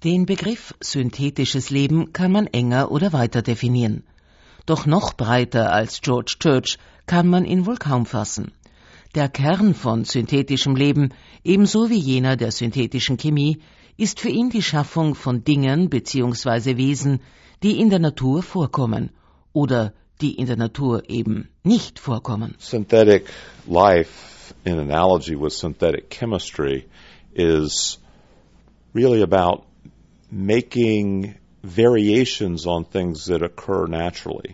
Den Begriff synthetisches Leben kann man enger oder weiter definieren. Doch noch breiter als George Church kann man ihn wohl kaum fassen. Der Kern von synthetischem Leben, ebenso wie jener der synthetischen Chemie, ist für ihn die Schaffung von Dingen bzw. Wesen, die in der Natur vorkommen oder die in der Natur eben nicht vorkommen. Synthetic life, in analogy with synthetic chemistry, is really about making variations on things that occur naturally,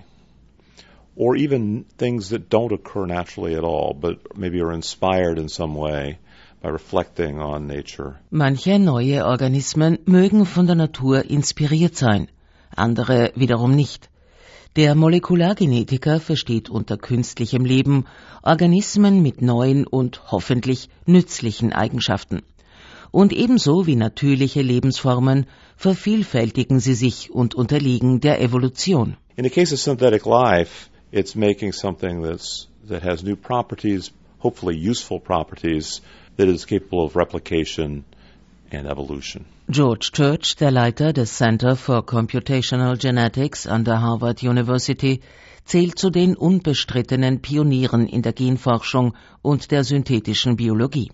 or even things that don't occur naturally at all, but maybe are inspired in some way by reflecting on nature. Manche neue Organismen mögen von der Natur inspiriert sein, andere wiederum nicht. Der Molekulargenetiker versteht unter künstlichem Leben Organismen mit neuen und hoffentlich nützlichen Eigenschaften. Und ebenso wie natürliche Lebensformen vervielfältigen sie sich und unterliegen der Evolution. In the case of synthetic life, it's making something that has new properties, hopefully useful properties, that is capable of replication and evolution. George Church, der Leiter des Center for Computational Genetics an der Harvard University, zählt zu den unbestrittenen Pionieren in der Genforschung und der synthetischen Biologie.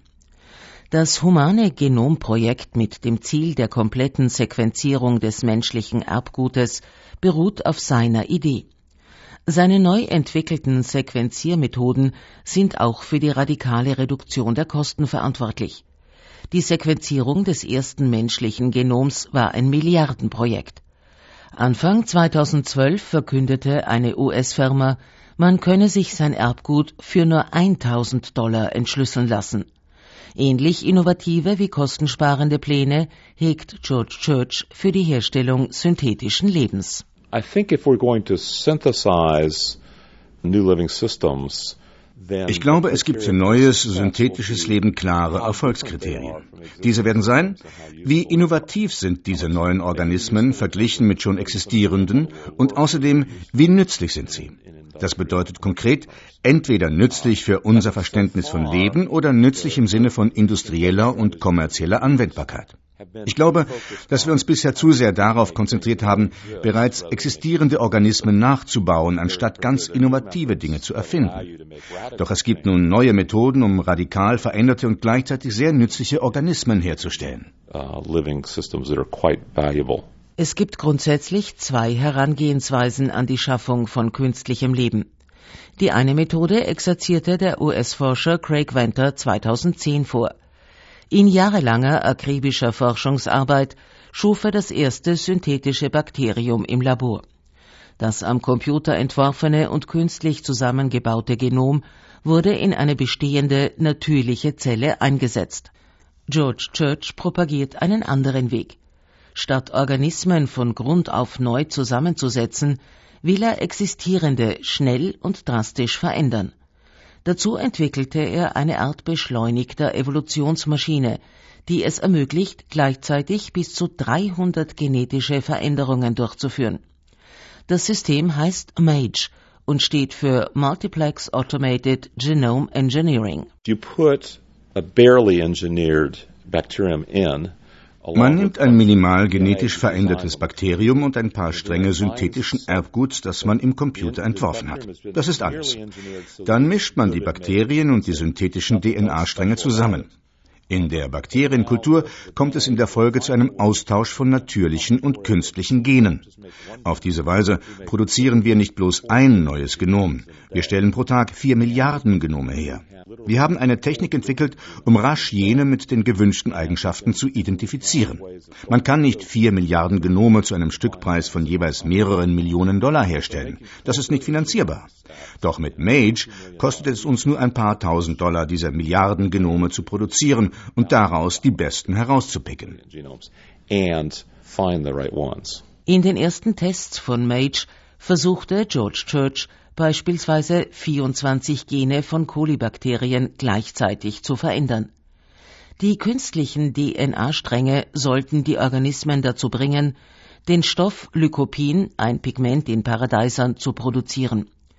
Das humane Genomprojekt mit dem Ziel der kompletten Sequenzierung des menschlichen Erbgutes beruht auf seiner Idee. Seine neu entwickelten Sequenziermethoden sind auch für die radikale Reduktion der Kosten verantwortlich. Die Sequenzierung des ersten menschlichen Genoms war ein Milliardenprojekt. Anfang 2012 verkündete eine US-Firma, man könne sich sein Erbgut für nur $1.000 entschlüsseln lassen. Ähnlich innovative wie kostensparende Pläne hegt George Church für die Herstellung synthetischen Lebens. I think if we're going to synthesize new living systems, ich glaube, es gibt für neues, synthetisches Leben klare Erfolgskriterien. Diese werden sein, wie innovativ sind diese neuen Organismen verglichen mit schon existierenden und außerdem, wie nützlich sind sie. Das bedeutet konkret, entweder nützlich für unser Verständnis von Leben oder nützlich im Sinne von industrieller und kommerzieller Anwendbarkeit. Ich glaube, dass wir uns bisher zu sehr darauf konzentriert haben, bereits existierende Organismen nachzubauen, anstatt ganz innovative Dinge zu erfinden. Doch es gibt nun neue Methoden, um radikal veränderte und gleichzeitig sehr nützliche Organismen herzustellen. Es gibt grundsätzlich zwei Herangehensweisen an die Schaffung von künstlichem Leben. Die eine Methode exerzierte der US-Forscher Craig Venter 2010 vor. In jahrelanger akribischer Forschungsarbeit schuf er das erste synthetische Bakterium im Labor. Das am Computer entworfene und künstlich zusammengebaute Genom wurde in eine bestehende natürliche Zelle eingesetzt. George Church propagiert einen anderen Weg. Statt Organismen von Grund auf neu zusammenzusetzen, will er existierende schnell und drastisch verändern. Dazu entwickelte er eine Art beschleunigter Evolutionsmaschine, die es ermöglicht, gleichzeitig bis zu 300 genetische Veränderungen durchzuführen. Das System heißt MAGE und steht für Multiplex Automated Genome Engineering. You put a barely engineered bacterium in. Man nimmt ein minimal genetisch verändertes Bakterium und ein paar Stränge synthetischen Erbguts, das man im Computer entworfen hat. Das ist alles. Dann mischt man die Bakterien und die synthetischen DNA-Stränge zusammen. In der Bakterienkultur kommt es in der Folge zu einem Austausch von natürlichen und künstlichen Genen. Auf diese Weise produzieren wir nicht bloß ein neues Genom. Wir stellen pro Tag 4 Milliarden Genome her. Wir haben eine Technik entwickelt, um rasch jene mit den gewünschten Eigenschaften zu identifizieren. Man kann nicht 4 Milliarden Genome zu einem Stückpreis von jeweils mehreren Millionen $. Herstellen. Das ist nicht finanzierbar. Doch mit MAGE kostet es uns nur ein paar $1.000 dieser Milliarden Genome zu produzieren und daraus die besten herauszupicken. In den ersten Tests von MAGE versuchte George Church beispielsweise 24 Gene von Kolibakterien gleichzeitig zu verändern. Die künstlichen DNA-Stränge sollten die Organismen dazu bringen, den Stoff Lycopin, ein Pigment in Paradeisern, zu produzieren.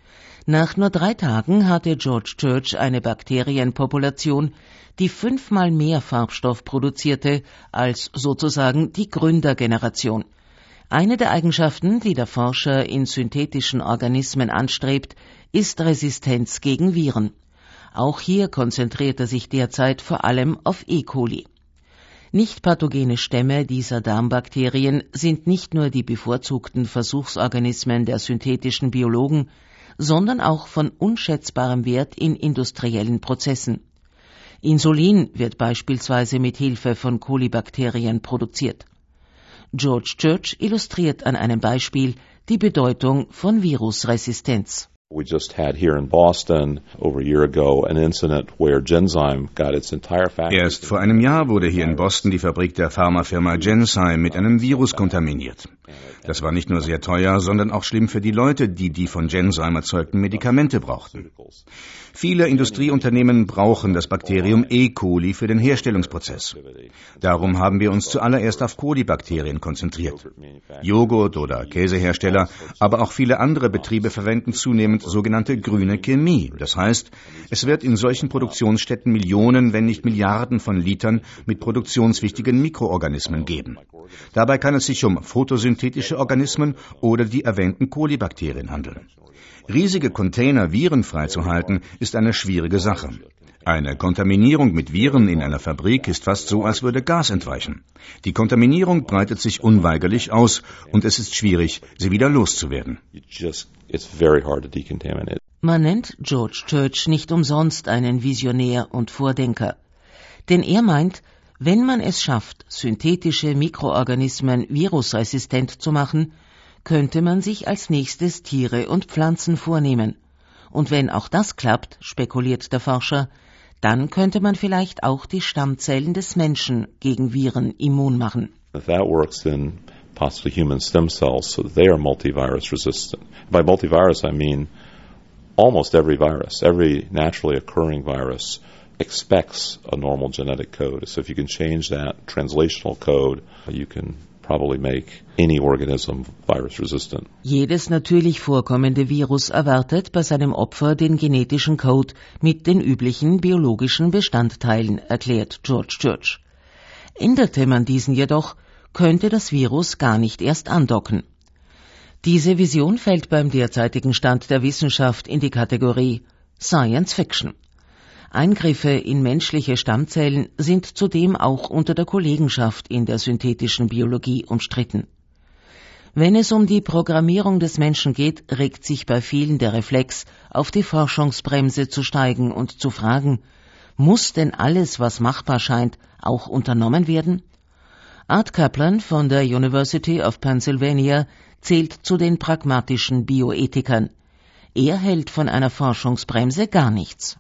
Nach nur 3 Tagen hatte George Church eine Bakterienpopulation, die 5-mal mehr Farbstoff produzierte als sozusagen die Gründergeneration. Eine der Eigenschaften, die der Forscher in synthetischen Organismen anstrebt, ist Resistenz gegen Viren. Auch hier konzentriert er sich derzeit vor allem auf E. coli. Nicht pathogene Stämme dieser Darmbakterien sind nicht nur die bevorzugten Versuchsorganismen der synthetischen Biologen, sondern auch von unschätzbarem Wert in industriellen Prozessen. Insulin wird beispielsweise mit Hilfe von Kolibakterien produziert. George Church illustriert an einem Beispiel die Bedeutung von Virusresistenz. We just had here in Boston over a year ago an incident where Genzyme got its entire factory. Erst vor einem Jahr wurde hier in Boston die Fabrik der Pharmafirma Genzyme mit einem Virus kontaminiert. Das war nicht nur sehr teuer, sondern auch schlimm für die Leute, die von Genzyme erzeugten Medikamente brauchten. Viele Industrieunternehmen brauchen das Bakterium E. coli für den Herstellungsprozess. Darum haben wir uns zuallererst auf Kolibakterien konzentriert. Joghurt- oder Käsehersteller, aber auch viele andere Betriebe verwenden zunehmend sogenannte grüne Chemie. Das heißt, es wird in solchen Produktionsstätten Millionen, wenn nicht Milliarden von Litern mit produktionswichtigen Mikroorganismen geben. Dabei kann es sich um photosynthetische Organismen oder die erwähnten Kolibakterien handeln. Riesige Container virenfrei zu halten, ist eine schwierige Sache. Eine Kontaminierung mit Viren in einer Fabrik ist fast so, als würde Gas entweichen. Die Kontaminierung breitet sich unweigerlich aus und es ist schwierig, sie wieder loszuwerden. Man nennt George Church nicht umsonst einen Visionär und Vordenker. Denn er meint, wenn man es schafft, synthetische Mikroorganismen virusresistent zu machen, könnte man sich als nächstes Tiere und Pflanzen vornehmen. Und wenn auch das klappt, spekuliert der Forscher, dann könnte man vielleicht auch die Stammzellen des Menschen gegen Viren immun machen. If that works, then possibly human stem cells, so they are multivirus resistant. By multivirus, I mean almost every virus, every naturally occurring virus expects a normal genetic code. So if you can change that translational code, you can probably make any organism virus resistant. Jedes natürlich vorkommende Virus erwartet bei seinem Opfer den genetischen Code mit den üblichen biologischen Bestandteilen, erklärt George Church. Änderte man diesen jedoch, könnte das Virus gar nicht erst andocken. Diese Vision fällt beim derzeitigen Stand der Wissenschaft in die Kategorie Science Fiction. Eingriffe in menschliche Stammzellen sind zudem auch unter der Kollegenschaft in der synthetischen Biologie umstritten. Wenn es um die Programmierung des Menschen geht, regt sich bei vielen der Reflex, auf die Forschungsbremse zu steigen und zu fragen, muss denn alles, was machbar scheint, auch unternommen werden? Art Kaplan von der University of Pennsylvania zählt zu den pragmatischen Bioethikern. Er hält von einer Forschungsbremse gar nichts.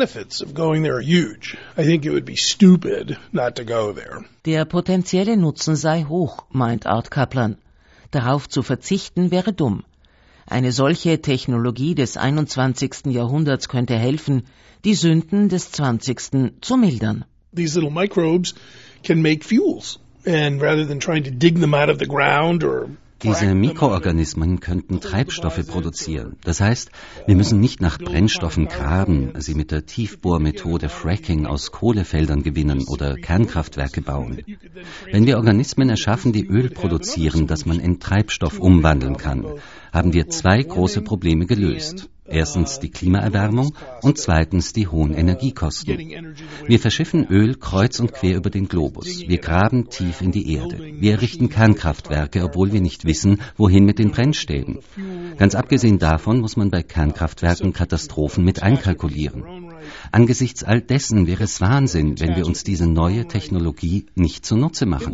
Der potenzielle Nutzen sei hoch, meint Art Kaplan. Darauf zu verzichten wäre dumm. Eine solche Technologie des 21. Jahrhunderts könnte helfen, die Sünden des 20. zu mildern. These little microbes can make fuels, and rather than trying to dig them out of the ground or Diese Mikroorganismen könnten Treibstoffe produzieren. Das heißt, wir müssen nicht nach Brennstoffen graben, sie mit der Tiefbohrmethode Fracking aus Kohlefeldern gewinnen oder Kernkraftwerke bauen. Wenn wir Organismen erschaffen, die Öl produzieren, das man in Treibstoff umwandeln kann, haben wir 2 große Probleme gelöst. Erstens die Klimaerwärmung und zweitens die hohen Energiekosten. Wir verschiffen Öl kreuz und quer über den Globus. Wir graben tief in die Erde. Wir errichten Kernkraftwerke, obwohl wir nicht wissen, wohin mit den Brennstäben. Ganz abgesehen davon muss man bei Kernkraftwerken Katastrophen mit einkalkulieren. Angesichts all dessen wäre es Wahnsinn, wenn wir uns diese neue Technologie nicht zunutze machen.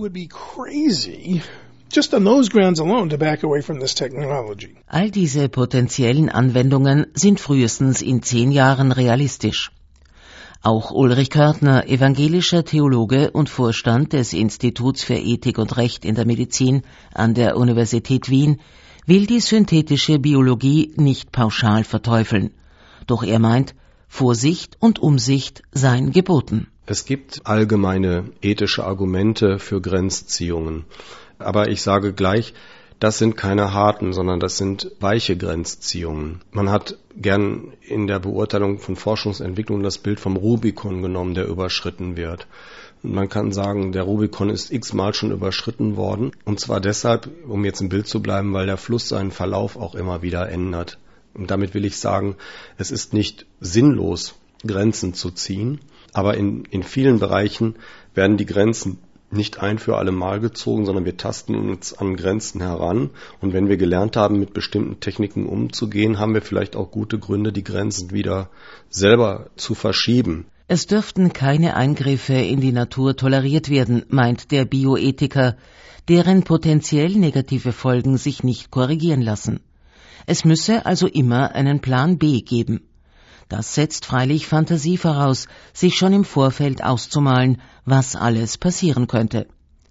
Just on those grounds alone to back away from this technology. All diese potenziellen Anwendungen sind frühestens in 10 Jahren realistisch. Auch Ulrich Körtner, evangelischer Theologe und Vorstand des Instituts für Ethik und Recht in der Medizin an der Universität Wien, will die synthetische Biologie nicht pauschal verteufeln. Doch er meint, Vorsicht und Umsicht seien geboten. Es gibt allgemeine ethische Argumente für Grenzziehungen. Aber ich sage gleich, das sind keine harten, sondern das sind weiche Grenzziehungen. Man hat gern in der Beurteilung von Forschungsentwicklung das Bild vom Rubikon genommen, der überschritten wird. Und man kann sagen, der Rubikon ist x-mal schon überschritten worden. Und zwar deshalb, um jetzt im Bild zu bleiben, weil der Fluss seinen Verlauf auch immer wieder ändert. Und damit will ich sagen, es ist nicht sinnlos, Grenzen zu ziehen. Aber in vielen Bereichen werden die Grenzen nicht ein für alle Mal gezogen, sondern wir tasten uns an Grenzen heran. Und wenn wir gelernt haben, mit bestimmten Techniken umzugehen, haben wir vielleicht auch gute Gründe, die Grenzen wieder selber zu verschieben. Es dürften keine Eingriffe in die Natur toleriert werden, meint der Bioethiker, deren potenziell negative Folgen sich nicht korrigieren lassen. Es müsse also immer einen Plan B geben. Das setzt freilich Fantasie voraus, sich schon im Vorfeld auszumalen, was alles passieren könnte.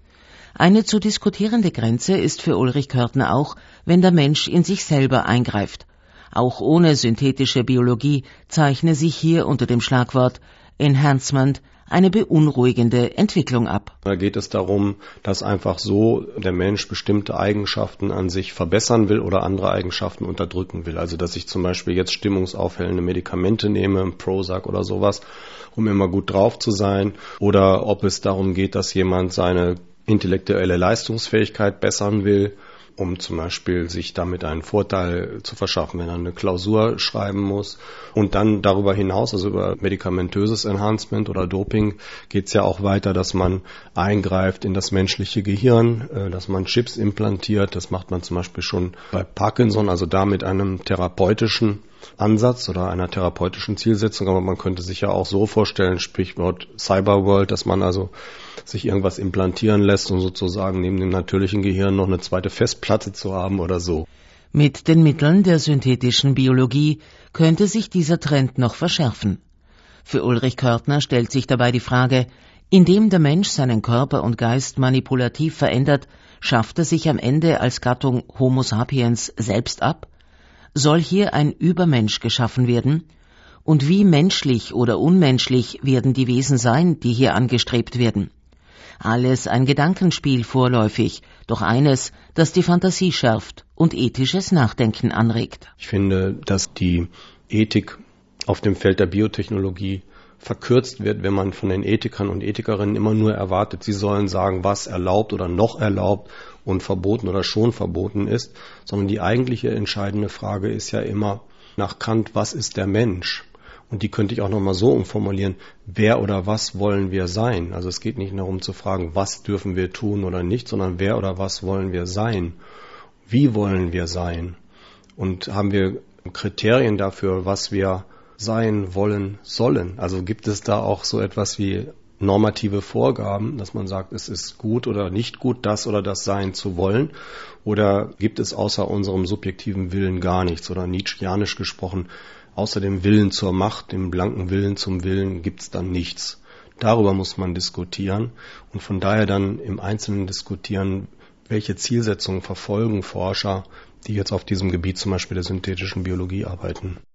Eine zu diskutierende Grenze ist für Ulrich Körtner auch, wenn der Mensch in sich selber eingreift. Auch ohne synthetische Biologie zeichne sich hier unter dem Schlagwort Enhancement eine beunruhigende Entwicklung ab. Da geht es darum, dass einfach so der Mensch bestimmte Eigenschaften an sich verbessern will oder andere Eigenschaften unterdrücken will. Also dass ich zum Beispiel jetzt stimmungsaufhellende Medikamente nehme, Prozac oder sowas, um immer gut drauf zu sein. Oder ob es darum geht, dass jemand seine intellektuelle Leistungsfähigkeit bessern will, um zum Beispiel sich damit einen Vorteil zu verschaffen, wenn er eine Klausur schreiben muss. Und dann darüber hinaus, also über medikamentöses Enhancement oder Doping, geht es ja auch weiter, dass man eingreift in das menschliche Gehirn, dass man Chips implantiert. Das macht man zum Beispiel schon bei Parkinson, also da mit einem therapeutischen Ansatz oder einer therapeutischen Zielsetzung. Aber man könnte sich ja auch so vorstellen, Sprichwort Cyberworld, dass man also sich irgendwas implantieren lässt, um sozusagen neben dem natürlichen Gehirn noch eine zweite Festplatte zu haben oder so. Mit den Mitteln der synthetischen Biologie könnte sich dieser Trend noch verschärfen. Für Ulrich Körtner stellt sich dabei die Frage, indem der Mensch seinen Körper und Geist manipulativ verändert, schafft er sich am Ende als Gattung Homo sapiens selbst ab? Soll hier ein Übermensch geschaffen werden? Und wie menschlich oder unmenschlich werden die Wesen sein, die hier angestrebt werden? Alles ein Gedankenspiel vorläufig, doch eines, das die Fantasie schärft und ethisches Nachdenken anregt. Ich finde, dass die Ethik auf dem Feld der Biotechnologie verkürzt wird, wenn man von den Ethikern und Ethikerinnen immer nur erwartet, sie sollen sagen, was erlaubt oder noch erlaubt und verboten oder schon verboten ist, sondern die eigentliche entscheidende Frage ist ja immer nach Kant, was ist der Mensch? Und die könnte ich auch nochmal so umformulieren, wer oder was wollen wir sein? Also es geht nicht darum zu fragen, was dürfen wir tun oder nicht, sondern wer oder was wollen wir sein? Wie wollen wir sein? Und haben wir Kriterien dafür, was wir sein wollen sollen? Also gibt es da auch so etwas wie normative Vorgaben, dass man sagt, es ist gut oder nicht gut, das oder das sein zu wollen? Oder gibt es außer unserem subjektiven Willen gar nichts? Oder nietzscheanisch gesprochen, außer dem Willen zur Macht, dem blanken Willen zum Willen, gibt's dann nichts. Darüber muss man diskutieren und von daher dann im Einzelnen diskutieren, welche Zielsetzungen verfolgen Forscher, die jetzt auf diesem Gebiet zum Beispiel der synthetischen Biologie arbeiten.